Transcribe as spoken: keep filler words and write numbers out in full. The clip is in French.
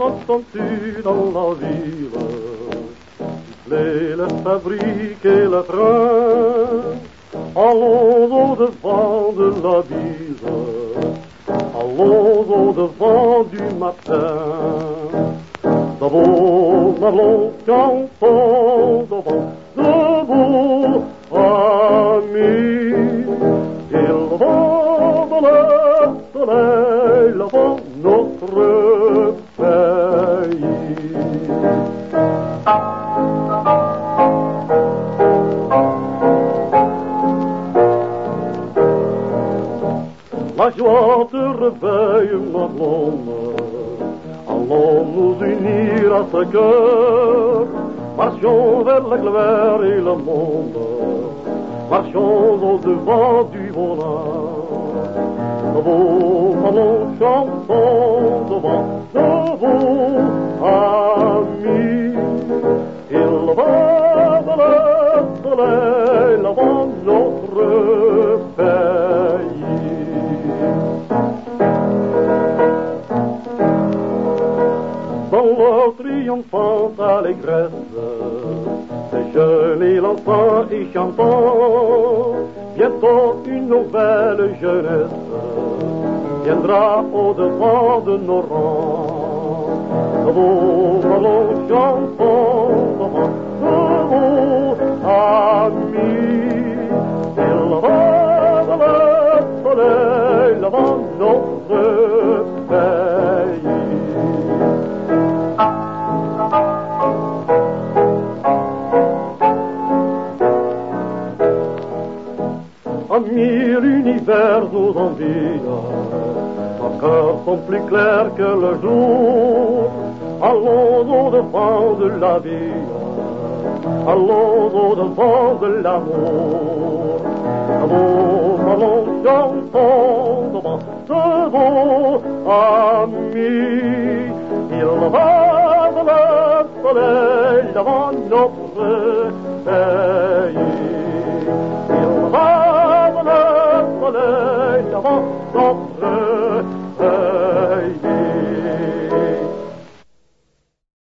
entends-tu dans la ville siffler les fabriques et le train? Allons au-devant de la bise, allons au-devant du matin. Debout, allons, chantons devant, debout, amis. Il va dans le soleil, là-bas, notre pays. La joie te réveille, ma blonde. Allons nous unir à ce cœur. Marchons vers l'éclair et le monde. Marchons au-devant du bonheur. Debout, allons, chantons devant, debout, amis. Il va dans le soleil, là-bas, notre pays. Dans leur triomphante allégresse, les jeunes et l'enfant y chantant, bientôt une nouvelle jeunesse viendra au-devant de nos rangs. Debout, allons, chantons devant, debout, amis. Il va dans le soleil, devant notre pays. Amis, l'univers nous envie, nos cœurs sont plus clairs que le jour. Allons au-devant de la vie, allons au-devant de l'amour. Allons, allons, chantons devant, debout, amis. Il va dans le soleil devant notre pays. Il va dans le soleil devant notre pays.